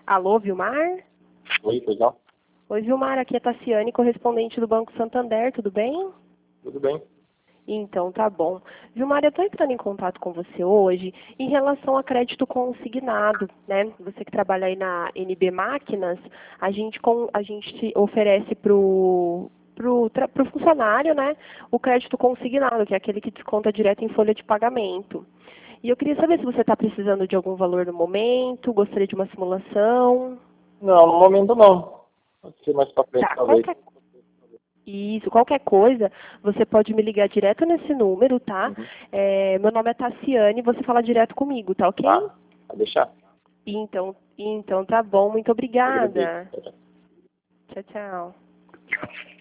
Alô, Vilmar? Oi, pois não? Oi, Vilmar, aqui é Tassiane, correspondente do Banco Santander, tudo bem? Tudo bem. Então, tá bom. Vilmar, eu estou entrando em contato com você hoje em relação a crédito consignado, né? Você que trabalha aí na NB Máquinas, a gente oferece pro funcionário, né, o crédito consignado, que é aquele que desconta direto em folha de pagamento. E eu queria saber se você está precisando de algum valor no momento, gostaria de uma simulação. Não, no momento não. Pode ser mais pra frente, Tá, talvez. qualquer coisa, você pode me ligar direto nesse número, tá? Uhum. Meu nome é Tassiane, você fala direto comigo, tá ok? Tá, pode deixar. Então tá bom, muito Eu agradeço. obrigada. Tchau, tchau.